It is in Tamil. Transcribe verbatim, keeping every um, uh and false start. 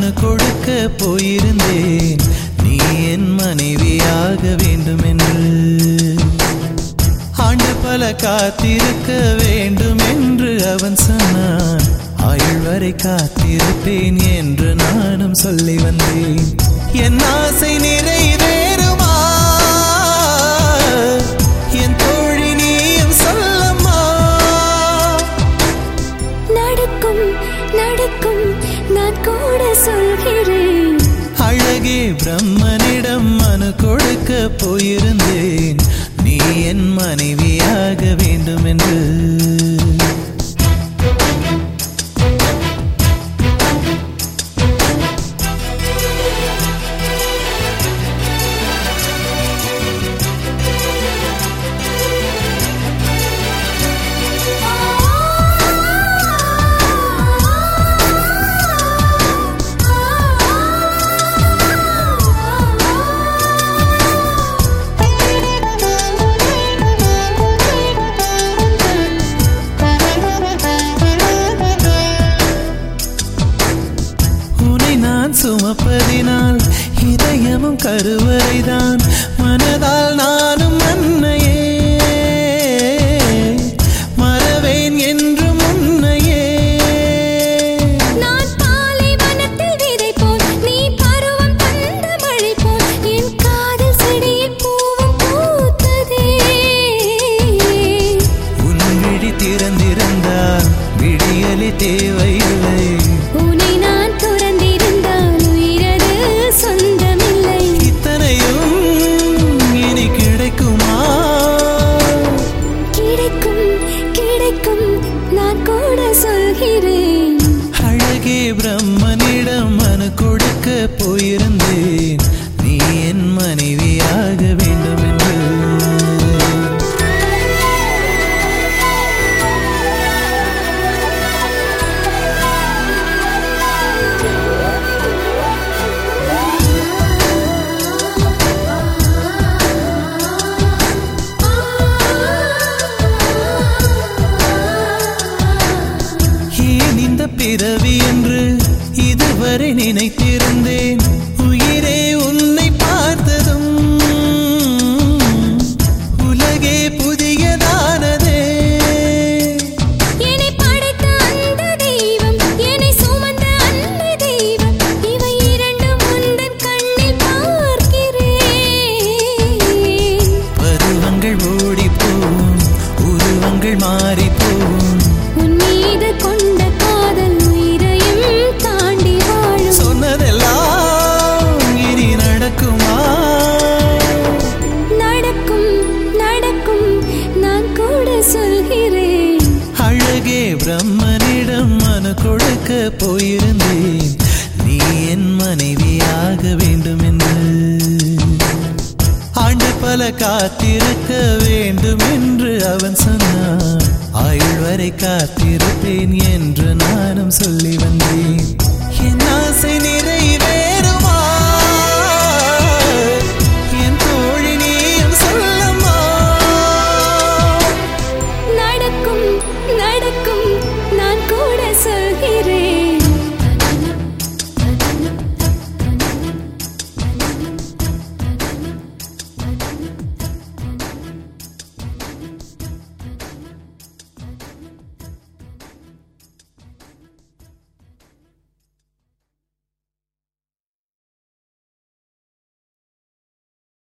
மனு கொடுக்க போயிருந்தேன், நீ என் மனைவியாக வேண்டும் என்று. ஆண்டு பல காத்திருக்க வேண்டும் என்று அவன் சொன்னான், ஆயுள் வரை காத்திருப்பேன் என்று நானும் சொல்லி வந்தேன். என் ஆசை நிறைவேறுமா என் தோழி, நீயும் சொல்லம்மா. நடக்கும் நடக்கும் நான் கூட சொல்கிறேன். அழகே பிரம்மனிடம் மனு கொடுக்க போயிருந்தேன், நீ என் மனைவியாக வேண்டும் என்று. சுமப்பதினால் இதயமும் கருவறைதான், மனதால் நானும் அன்னையே மறவேன் என்று முன்னையே. நான் பாலைவனத்தில் விதை போல், நீ பருவம் தந்த மழை போல், என் காதல் செடியில் பூவும் பூத்ததே. உன் விழி திறந்திருந்தால் விடியலி தேவையில்லை, உன்னை நான் துறந்திருந்தால் உயிரது சொந்தமில்லை. இத்தனையும் இனி கிடைக்குமா? கிடைக்கும் கிடைக்கும் நான் கூட சொல்கிறேன். அழகே பிரம்மனிடம் மனு கொடுக்க போயிருந்தேன், நீ என் மனைவியாக வேண்டும் என்று. ஏன் இந்த பிறவி என்று இதுவரை நினைத்திருந்தேன், உயிரே உன்னை பார்த்ததும் உலகே புதியதானதே. என்னை படைத்த அந்த தெய்வம், என்னை சுமந்த அன்பு தெய்வம், இவை இரண்டும் உந்தன் கண்ணில் பார்க்கிறேன். பருவங்கள் ஓடிப்போம், உருவங்கள் மாறிப்போம், உன் மீது கொண்ட காதல் உயிரையும் தாண்டி வாழும். சொன்னதெல்லாம் இனி நடக்குமா? நடக்கும் நடக்கும் நான் கூட சொல்கிறேன். அழகே பிரம்மனிடம் மனு கொடுக்க போயிருந்தேன், நீ என் மனைவியாக வேண்டும் என்று. ஆண்டு பல காத்திருக்க வேண்டும் என்று அவன் சொன்னான், ஆயுள் வரை காத்திருப்பேன் என்று நானும் சொல்லி வந்தேன். என் ஆசை நிறை